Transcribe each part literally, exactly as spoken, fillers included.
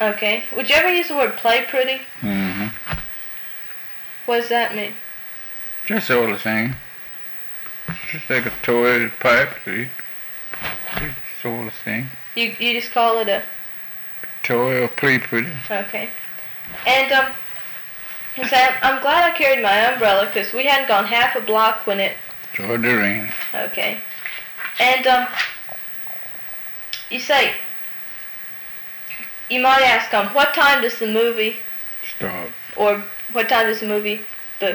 Okay. Would you ever use the word play pretty? Mm-hmm. What does that mean? That's all the same. Just like a toy, a pipe, see? It's all the same. You you just call it a toy or play pretty. Okay. And um, Sam, I'm glad I carried my umbrella because we hadn't gone half a block when it started to rain. Okay. And um, you say you might ask um, what time does the movie start? Or what time does the movie the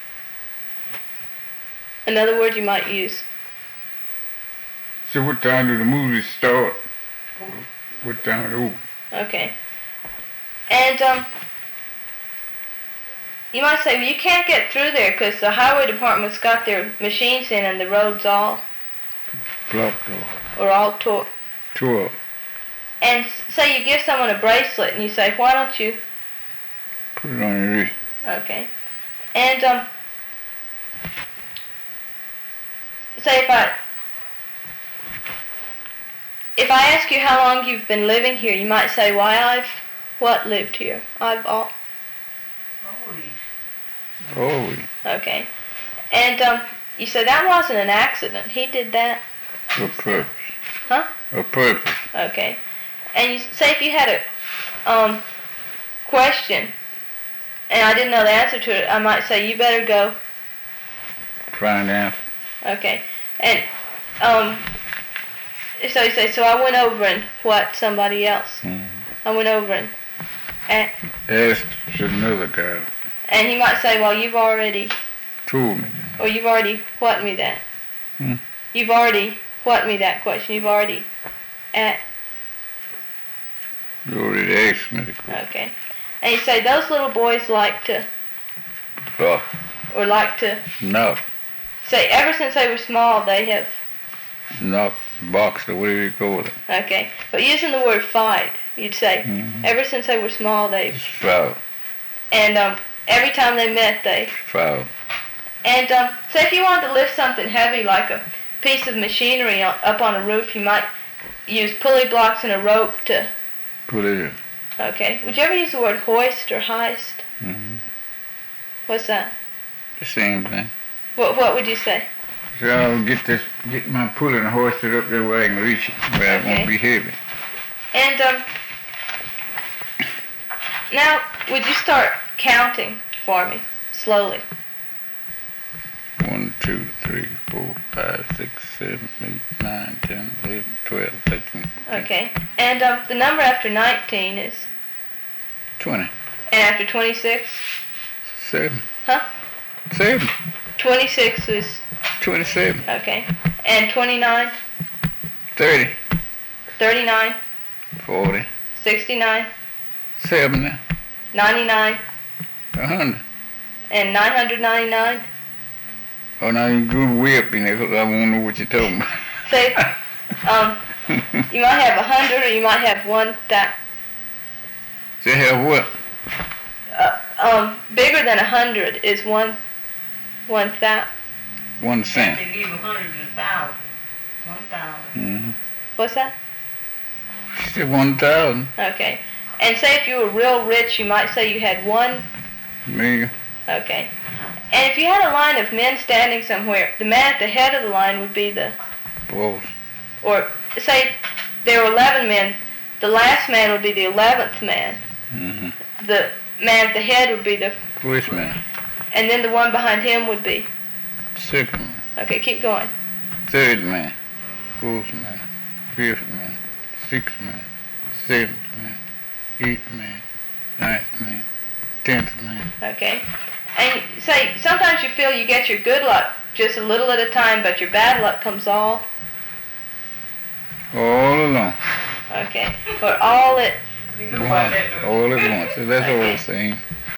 another word you might use. So what time do the movies start? What time it over? Okay. And um, you might say, well, you can't get through there because the highway department's got their machines in and the road's all blocked off. Or all tore. Tore up. And say you give someone a bracelet and you say, why don't you put it on your wrist? Okay. And um, say if I if I ask you how long you've been living here, you might say, why I've what lived here? I've all always. Always. Okay. And um, you said that wasn't an accident. He did that. For purpose. Huh? A purpose. Okay. And you say if you had a um question and I didn't know the answer to it, I might say you better go find out. Okay. And um so you say, so I went over and what somebody else. Mm. I went over and and asked another guy. And he might say, well, you've already told me. Or you've already what me that. Hmm? You've already what me that question. You've already at You already asked me the question. Okay. And you say those little boys like to oh. or like to no. Say ever since they were small they have knocked, boxed, or whatever you call it. Okay. But using the word fight, you'd say mm-hmm. ever since they were small they fought. And um every time they met they fought. And um say if you wanted to lift something heavy like a piece of machinery up on a roof, you might use pulley blocks and a rope to put it in. Okay. Would you ever use the word hoist or heist? Mm-hmm. What's that? The same thing. What What would you say? So I'll get this, get my pulley and hoist it up there where I can reach it, where okay. it won't be heavy. And um, now would you start counting for me slowly? One, two, three, four, five, six, seven, eight, nine, ten, eleven, twelve, thirteen. Okay. And um, the number after nineteen is? Twenty. And after twenty-six? Seven. Huh? Seven. Twenty-six is? Twenty-seven. Okay. And twenty-nine? Thirty. Thirty-nine? Forty. Sixty-nine? Seventy. Ninety-nine? A hundred. And nine hundred ninety-nine? Oh, now you go way up in there because I won't know what you're talking about. Say, um, you might have a hundred or you might have one that. Say have what? Uh, um, bigger than a hundred is one, one that. One cent. They give a hundred to a thousand. One thousand. Mm-hmm. What's that? She said one thousand. Okay. And say if you were real rich, you might say you had one. Million. Okay. And if you had a line of men standing somewhere, the man at the head of the line would be the... Boss. Or say there were eleven men, the last man would be the eleventh man. Mm-hmm. The man at the head would be the... First man. And then the one behind him would be... Second man. Okay, keep going. Third man. Fourth man. Fifth man. Sixth man. Seventh man. Eighth man. Ninth man. Tenth man. Okay. And say, sometimes you feel you get your good luck just a little at a time, but your bad luck comes all... All along. Okay. Or all at... Once. All at once. So that's okay. all I'm saying.